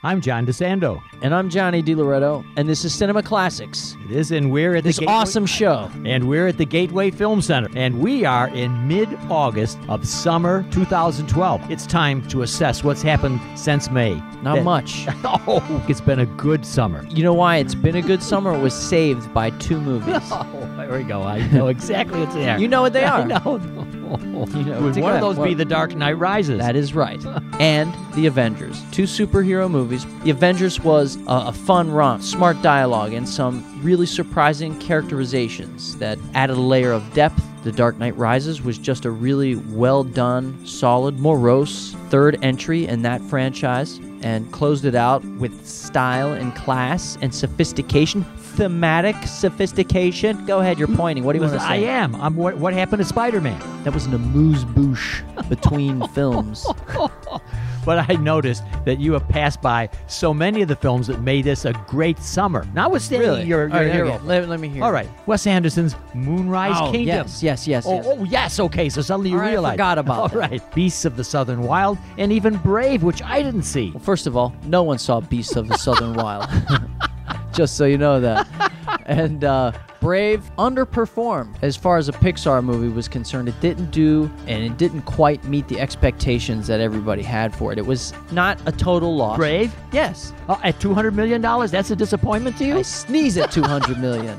I'm John DeSando. And I'm Johnny DiLoretto, and this is Cinema Classics. It is, and we're at this awesome show. And we're at the Gateway Film Center. And we are in mid-August of summer 2012. It's time to assess what's happened since May. Not much. Oh, it's been a good summer. You know why it's been a good summer? It was saved by two movies. Oh, there we go. I know exactly what's there. You know what they are. I know. You know, Would one of those be The Dark Knight Rises? That is right. And The Avengers. Two superhero movies. The Avengers was a fun romp, smart dialogue, and some really surprising characterizations that added a layer of depth. The Dark Knight Rises was just a really well-done, solid, morose third entry in that franchise, and closed it out with style and class and sophistication. Thematic sophistication. Go ahead, you're pointing. What do you want to say? I am. What happened to Spider-Man? That was an amuse-bouche between films. But I noticed that you have passed by so many of the films that made this a great summer. Notwithstanding your hero. Okay. Let me hear. All right. Wes Anderson's Moonrise Kingdom. Yes. Oh, yes. Okay, so suddenly you realize. I forgot about that. All right. Beasts of the Southern Wild and even Brave, which I didn't see. Well, first of all, no one saw Beasts of the Southern Wild. Just so you know that. And Brave underperformed as far as a Pixar movie was concerned. It didn't quite meet the expectations that everybody had for it. It was not a total loss. Brave? Yes. At $200 million, that's a disappointment to you? I sneeze at $200 million.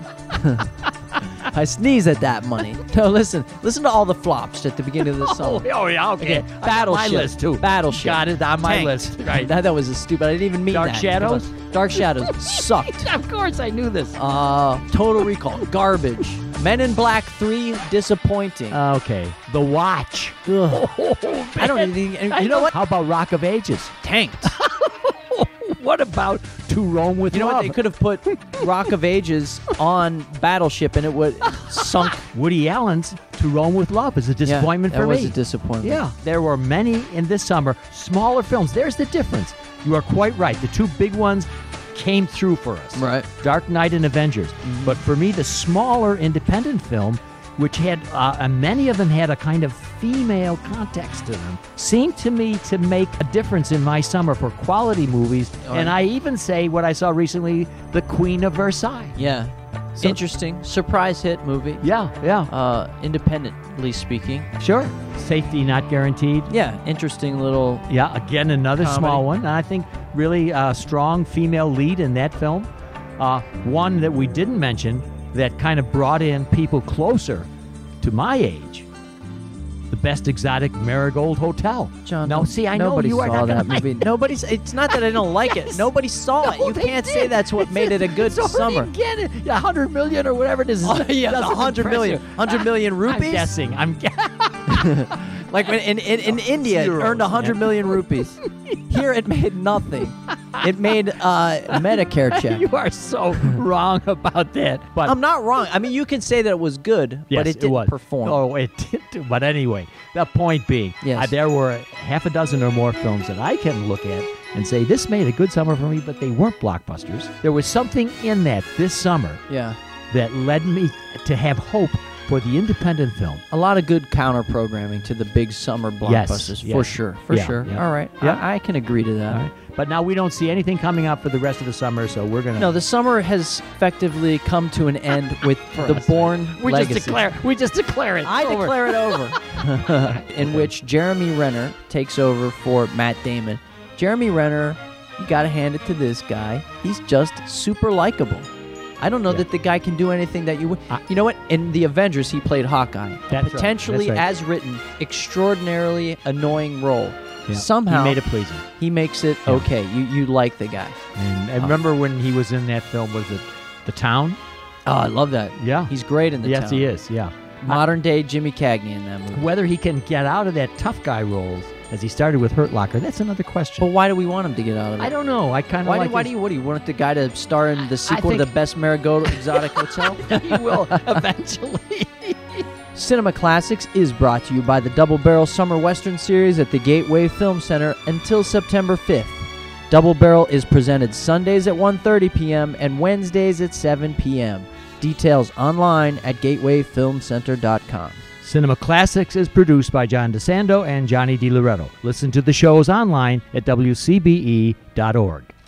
I sneeze at that money. No, listen to all the flops at the beginning of the summer. Oh, yeah, okay. Battleship. My list, too. Battleship. Got it on my Tanked. list. Right. That was a stupid. I didn't even mean Dark that. Shadows? Dark Shadows sucked. Of course, I knew this. Total Recall. Garbage. Men in Black 3, disappointing. Okay. The Watch. Ugh. I don't even. You know what? How about Rock of Ages? Tanked. What about To Rome with You know Love? what? They could have put Rock of Ages on Battleship, and it would sunk. Woody Allen's To Rome with Love is a disappointment for me. That was a disappointment. Yeah. There were many in this summer, smaller films. There's the difference. You are quite right. The two big ones came through for us. Right. Dark Knight and Avengers. Mm-hmm. But for me, the smaller independent film, which had, many of them had a kind of female context to them, seemed to me to make a difference in my summer for quality movies. Oh, and I even say what I saw recently, The Queen of Versailles. Yeah. So- Interesting. Surprise hit movie. Yeah. Independently speaking. Sure. Safety Not Guaranteed. Yeah. Interesting little. Yeah, again, another comedy. small one. And I think really strong female lead in that film. One that we didn't mention that kind of brought in people closer to my age. The Best Exotic Marigold Hotel. John, no, see, I know nobody you are saw not that gonna movie. Nobody's. It's not that I don't like it. Nobody saw it. No, You they can't say did. that's what made it a good summer. Get it? 100 million or whatever it is. Oh, yeah, That's 100 million. 100 million rupees? I'm guessing. Like in India, it Euros, earned 100 million rupees. Here, it made nothing. It made a Medicare check. You are so wrong about that. But I'm not wrong. I mean, you can say that it was good, yes, but it didn't was. perform. Oh, it did. But anyway, the point being, Yes. there were half a dozen or more films that I can look at and say, this made a good summer for me, but they weren't blockbusters. There was something in that this summer Yeah. that led me to have hope for the independent film. A lot of good counter-programming to the big summer blockbusters, Yes. for sure. For Yeah, sure. yeah. All right. Yeah. I can agree to that. All right. But now we don't see anything coming up for the rest of the summer, so we're going to... No, the summer has effectively come to an end with the us. Bourne we legacy. just declare it. I Over. declare it over. In which Jeremy Renner takes over for Matt Damon. Jeremy Renner, you got to hand it to this guy. He's just super likable. I don't know that the guy can do anything that you would. You know what? In The Avengers, he played Hawkeye. That's right. Potentially, That's right. as written, extraordinarily annoying role. Yeah. Somehow, He made it pleasing. he makes it Yeah. okay. You like the guy. And I remember when he was in that film, was it The Town? Oh, I love that. Yeah. He's great in the Yes, town. he is, yeah. Modern day Jimmy Cagney in that movie. Whether he can get out of that tough guy roles, as he started with Hurt Locker, that's another question. But why do we want him to get out of it? I don't know. I kind of Why like do you want the guy to star in the sequel to think- The Best Marigold Exotic Hotel? he will eventually. Cinema Classics is brought to you by the Double Barrel Summer Western Series at the Gateway Film Center until September 5th. Double Barrel is presented Sundays at 1:30 p.m. and Wednesdays at 7 p.m. Details online at gatewayfilmcenter.com. Cinema Classics is produced by John DeSando and Johnny DiLoretto. Listen to the shows online at WCBE.org.